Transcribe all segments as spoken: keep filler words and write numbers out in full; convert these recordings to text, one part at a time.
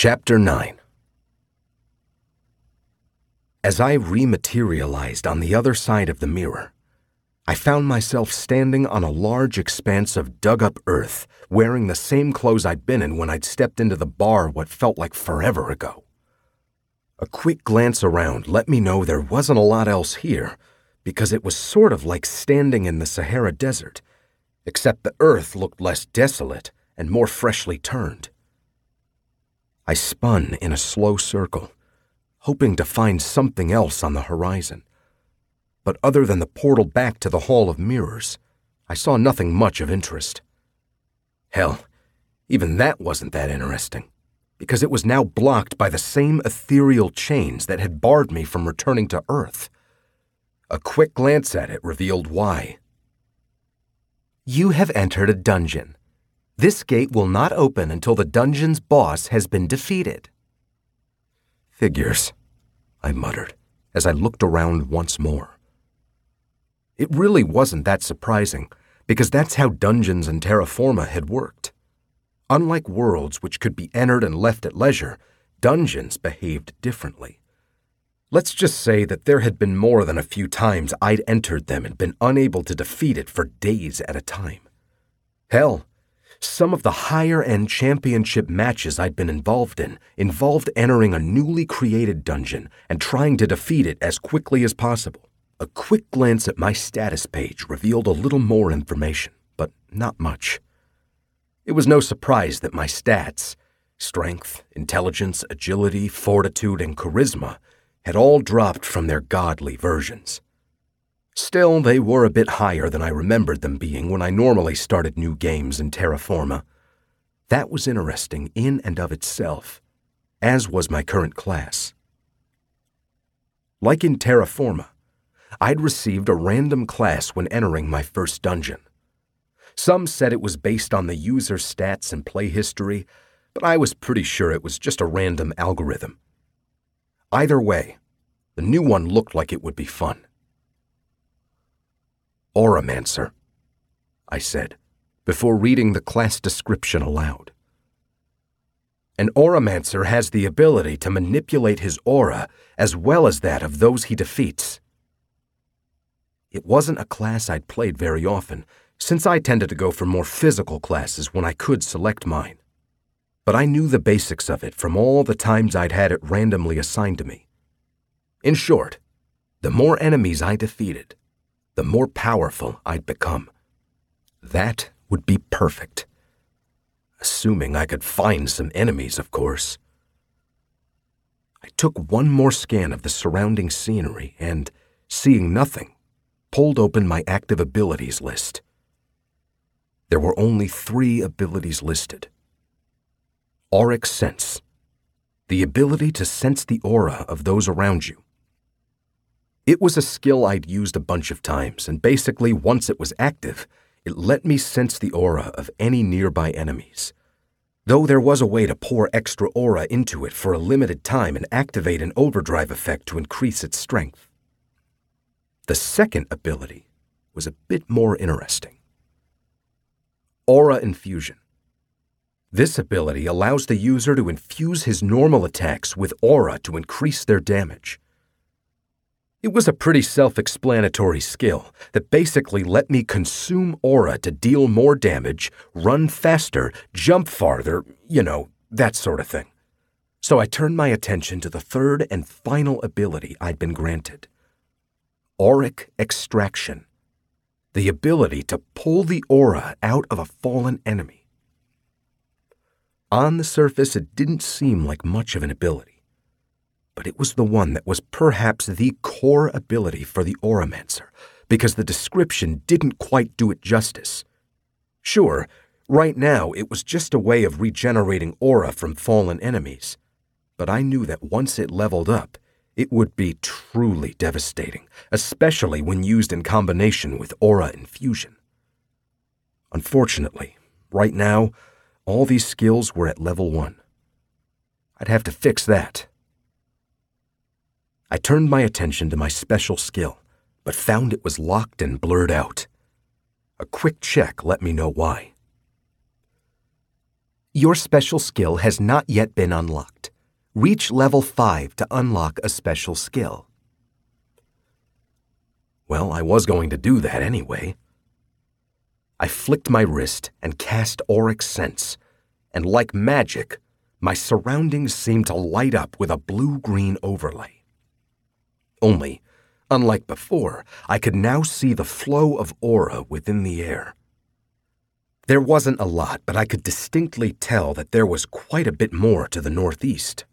Chapter nine. As I rematerialized on the other side of the mirror, I found myself standing on a large expanse of dug-up earth, wearing the same clothes I'd been in when I'd stepped into the bar what felt like forever ago. A quick glance around let me know there wasn't a lot else here, because it was sort of like standing in the Sahara Desert, except the earth looked less desolate and more freshly turned. I spun in a slow circle, hoping to find something else on the horizon. But other than the portal back to the Hall of Mirrors, I saw nothing much of interest. Hell, even that wasn't that interesting, because it was now blocked by the same ethereal chains that had barred me from returning to Earth. A quick glance at it revealed why. You have entered a dungeon. This gate will not open until the dungeon's boss has been defeated. Figures, I muttered as I looked around once more. It really wasn't that surprising, because that's how dungeons in Terra Forma had worked. Unlike worlds which could be entered and left at leisure, dungeons behaved differently. Let's just say that there had been more than a few times I'd entered them and been unable to defeat it for days at a time. Hell, some of the higher-end championship matches I'd been involved in involved entering a newly created dungeon and trying to defeat it as quickly as possible. A quick glance at my status page revealed a little more information, but not much. It was no surprise that my stats, strength, intelligence, agility, fortitude, and charisma, had all dropped from their godly versions. Still, they were a bit higher than I remembered them being when I normally started new games in Terra Forma. That was interesting in and of itself, as was my current class. Like in Terra Forma, I'd received a random class when entering my first dungeon. Some said it was based on the user's stats and play history, but I was pretty sure it was just a random algorithm. Either way, the new one looked like it would be fun. Auramancer, I said, before reading the class description aloud. An Auramancer has the ability to manipulate his aura as well as that of those he defeats. It wasn't a class I'd played very often, since I tended to go for more physical classes when I could select mine. But I knew the basics of it from all the times I'd had it randomly assigned to me. In short, the more enemies I defeated, the more powerful I'd become. That would be perfect. Assuming I could find some enemies, of course. I took one more scan of the surrounding scenery and, seeing nothing, pulled open my active abilities list. There were only three abilities listed. Auric Sense, the ability to sense the aura of those around you. It was a skill I'd used a bunch of times, and basically once it was active, it let me sense the aura of any nearby enemies. Though there was a way to pour extra aura into it for a limited time and activate an overdrive effect to increase its strength. The second ability was a bit more interesting. Aura Infusion. This ability allows the user to infuse his normal attacks with aura to increase their damage. It was a pretty self-explanatory skill that basically let me consume aura to deal more damage, run faster, jump farther, you know, that sort of thing. So I turned my attention to the third and final ability I'd been granted. Auric Extraction. The ability to pull the aura out of a fallen enemy. On the surface, it didn't seem like much of an ability. But it was the one that was perhaps the core ability for the Auramancer, because the description didn't quite do it justice. Sure, right now it was just a way of regenerating aura from fallen enemies, but I knew that once it leveled up, it would be truly devastating, especially when used in combination with Aura Infusion. Unfortunately, right now, all these skills were at level one. I'd have to fix that. I turned my attention to my special skill, but found it was locked and blurred out. A quick check let me know why. Your special skill has not yet been unlocked. Reach level five to unlock a special skill. Well, I was going to do that anyway. I flicked my wrist and cast Auric Sense, and like magic, my surroundings seemed to light up with a blue-green overlay. Only, unlike before, I could now see the flow of aura within the air. There wasn't a lot, but I could distinctly tell that there was quite a bit more to the northeast.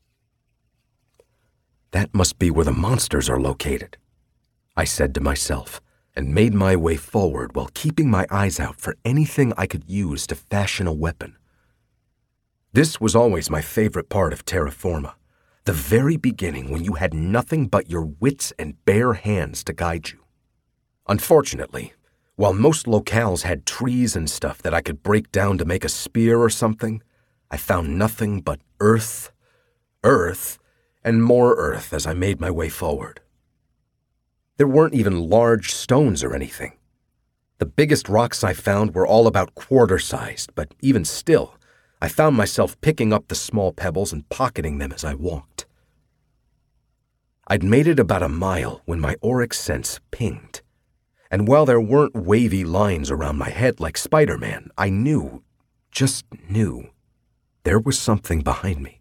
That must be where the monsters are located, I said to myself, and made my way forward while keeping my eyes out for anything I could use to fashion a weapon. This was always my favorite part of Terra Forma, the very beginning when you had nothing but your wits and bare hands to guide you. Unfortunately, while most locales had trees and stuff that I could break down to make a spear or something, I found nothing but earth, earth, and more earth as I made my way forward. There weren't even large stones or anything. The biggest rocks I found were all about quarter-sized, but even still, I found myself picking up the small pebbles and pocketing them as I walked. I'd made it about a mile when my Auric Sense pinged, and while there weren't wavy lines around my head like Spider-Man, I knew, just knew, there was something behind me.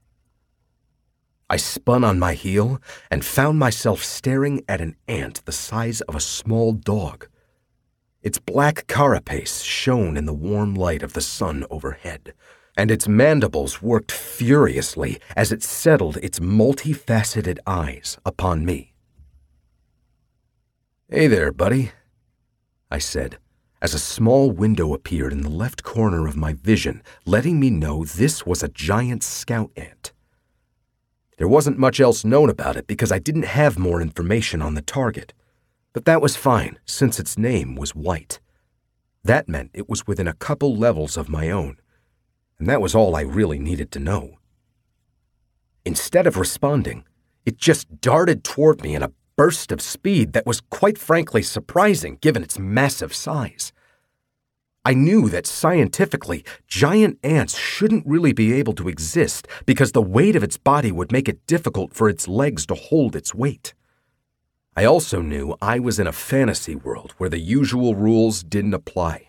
I spun on my heel and found myself staring at an ant the size of a small dog. Its black carapace shone in the warm light of the sun overhead, and its mandibles worked furiously as it settled its multifaceted eyes upon me. "Hey there, buddy," I said, as a small window appeared in the left corner of my vision, letting me know this was a giant scout ant. There wasn't much else known about it because I didn't have more information on the target, but that was fine since its name was White. That meant it was within a couple levels of my own, and that was all I really needed to know. Instead of responding, it just darted toward me in a burst of speed that was quite frankly surprising given its massive size. I knew that scientifically, giant ants shouldn't really be able to exist because the weight of its body would make it difficult for its legs to hold its weight. I also knew I was in a fantasy world where the usual rules didn't apply.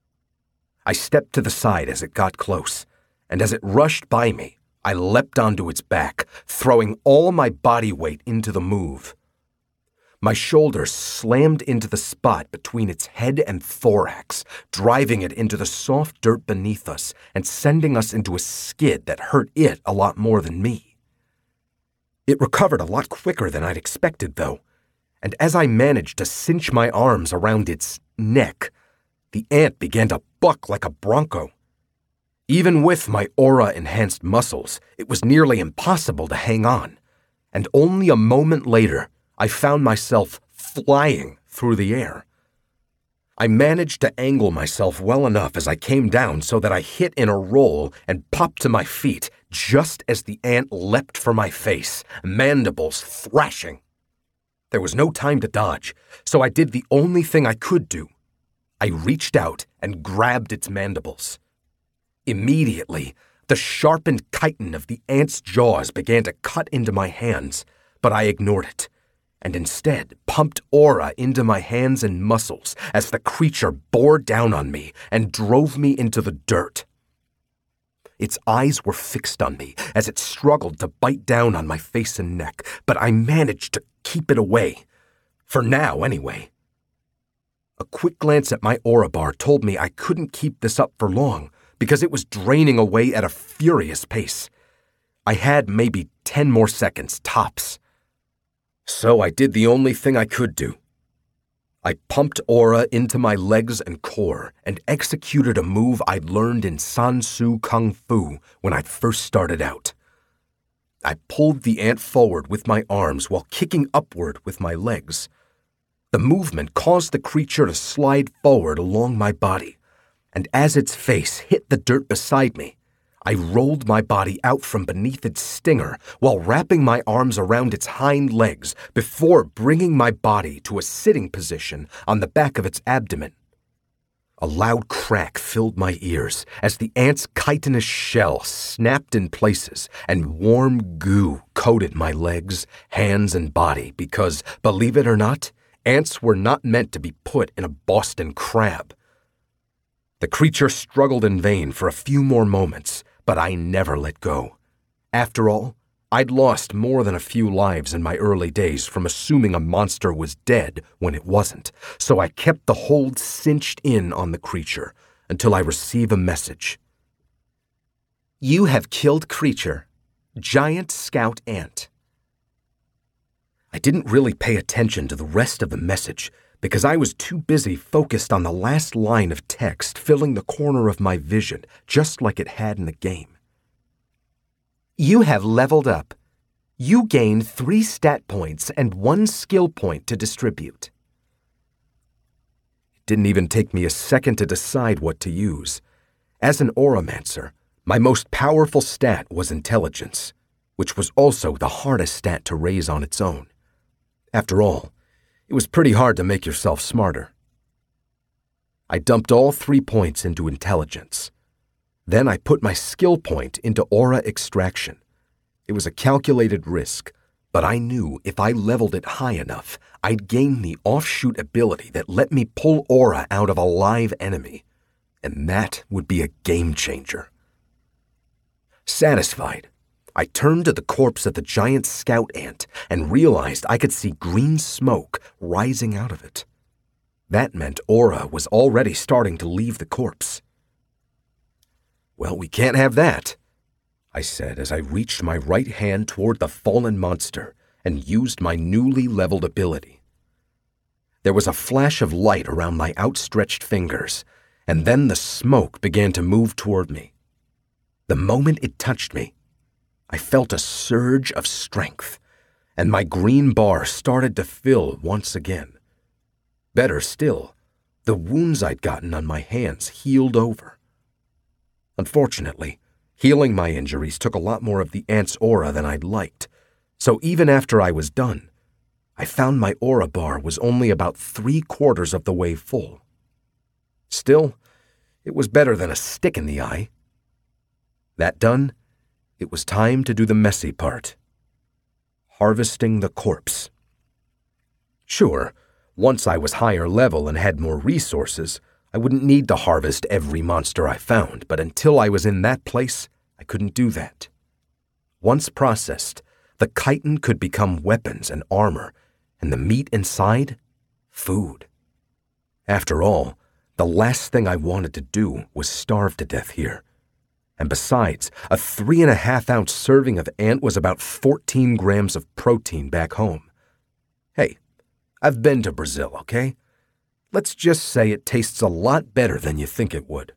I stepped to the side as it got close, and as it rushed by me, I leapt onto its back, throwing all my body weight into the move. My shoulders slammed into the spot between its head and thorax, driving it into the soft dirt beneath us and sending us into a skid that hurt it a lot more than me. It recovered a lot quicker than I'd expected, though, and as I managed to cinch my arms around its neck, the ant began to buck like a bronco. Even with my aura-enhanced muscles, it was nearly impossible to hang on, and only a moment later, I found myself flying through the air. I managed to angle myself well enough as I came down so that I hit in a roll and popped to my feet just as the ant leapt for my face, mandibles thrashing. There was no time to dodge, so I did the only thing I could do. I reached out and grabbed its mandibles. Immediately, the sharpened chitin of the ant's jaws began to cut into my hands, but I ignored it, and instead pumped aura into my hands and muscles as the creature bore down on me and drove me into the dirt. Its eyes were fixed on me as it struggled to bite down on my face and neck, but I managed to keep it away. For now, anyway. A quick glance at my aura bar told me I couldn't keep this up for long because it was draining away at a furious pace. I had maybe ten more seconds, tops. So I did the only thing I could do. I pumped aura into my legs and core and executed a move I'd learned in San Soo Kung Fu when I first started out. I pulled the ant forward with my arms while kicking upward with my legs. The movement caused the creature to slide forward along my body, and as its face hit the dirt beside me, I rolled my body out from beneath its stinger while wrapping my arms around its hind legs before bringing my body to a sitting position on the back of its abdomen. A loud crack filled my ears as the ant's chitinous shell snapped in places and warm goo coated my legs, hands, and body because, believe it or not, ants were not meant to be put in a Boston crab. The creature struggled in vain for a few more moments, but I never let go. After all, I'd lost more than a few lives in my early days from assuming a monster was dead when it wasn't, so I kept the hold cinched in on the creature until I receive a message. You have killed creature, giant scout ant. I didn't really pay attention to the rest of the message because I was too busy focused on the last line of text filling the corner of my vision, just like it had in the game. You have leveled up. You gain three stat points and one skill point to distribute. It didn't even take me a second to decide what to use. As an Auramancer, my most powerful stat was intelligence, which was also the hardest stat to raise on its own. After all, it was pretty hard to make yourself smarter. I dumped all three points into intelligence. Then I put my skill point into aura extraction. It was a calculated risk, but I knew if I leveled it high enough, I'd gain the offshoot ability that let me pull aura out of a live enemy, and that would be a game changer. Satisfied, I turned to the corpse of the giant scout ant and realized I could see green smoke rising out of it. That meant aura was already starting to leave the corpse. Well, we can't have that, I said as I reached my right hand toward the fallen monster and used my newly leveled ability. There was a flash of light around my outstretched fingers, and then the smoke began to move toward me. The moment it touched me, I felt a surge of strength, and my green bar started to fill once again. Better still, the wounds I'd gotten on my hands healed over. Unfortunately, healing my injuries took a lot more of the ant's aura than I'd liked, so even after I was done, I found my aura bar was only about three quarters of the way full. Still, it was better than a stick in the eye. That done, it was time to do the messy part. Harvesting the corpse. Sure, once I was higher level and had more resources, I wouldn't need to harvest every monster I found, but until I was in that place, I couldn't do that. Once processed, the chitin could become weapons and armor, and the meat inside, food. After all, the last thing I wanted to do was starve to death here. And besides, a three and a half ounce serving of ant was about fourteen grams of protein back home. Hey, I've been to Brazil, okay? Let's just say it tastes a lot better than you think it would.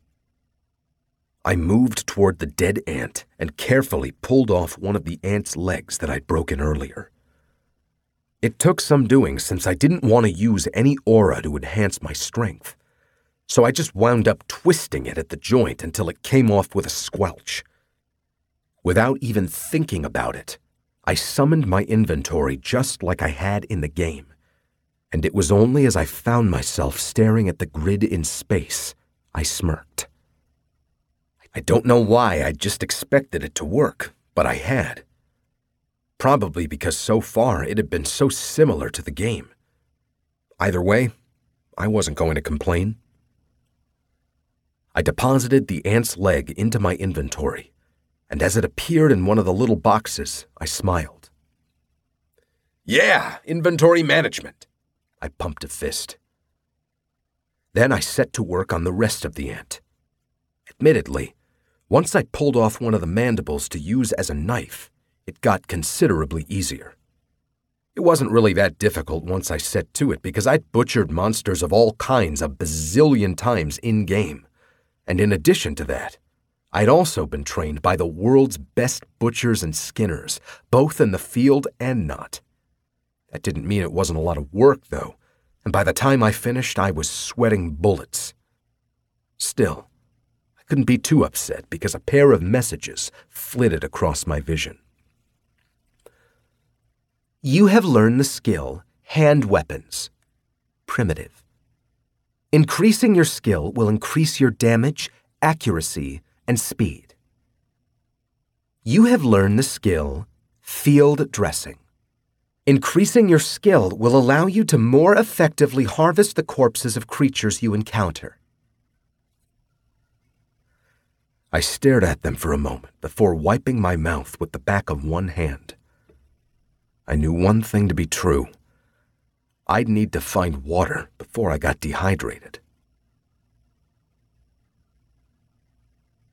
I moved toward the dead ant and carefully pulled off one of the ant's legs that I'd broken earlier. It took some doing since I didn't want to use any aura to enhance my strength, so I just wound up twisting it at the joint until it came off with a squelch. Without even thinking about it, I summoned my inventory just like I had in the game. And it was only as I found myself staring at the grid in space, I smirked. I don't know why I just expected it to work, but I had. Probably because so far it had been so similar to the game. Either way, I wasn't going to complain. I deposited the ant's leg into my inventory, and as it appeared in one of the little boxes, I smiled. Yeah, inventory management. I pumped a fist. Then I set to work on the rest of the ant. Admittedly, once I pulled off one of the mandibles to use as a knife, it got considerably easier. It wasn't really that difficult once I set to it because I'd butchered monsters of all kinds a bazillion times in-game. And in addition to that, I'd also been trained by the world's best butchers and skinners, both in the field and not. That didn't mean it wasn't a lot of work, though, and by the time I finished, I was sweating bullets. Still, I couldn't be too upset because a pair of messages flitted across my vision. You have learned the skill, hand weapons. Primitive. Increasing your skill will increase your damage, accuracy, and speed. You have learned the skill field dressing. Increasing your skill will allow you to more effectively harvest the corpses of creatures you encounter. I stared at them for a moment before wiping my mouth with the back of one hand. I knew one thing to be true. I'd need to find water before I got dehydrated.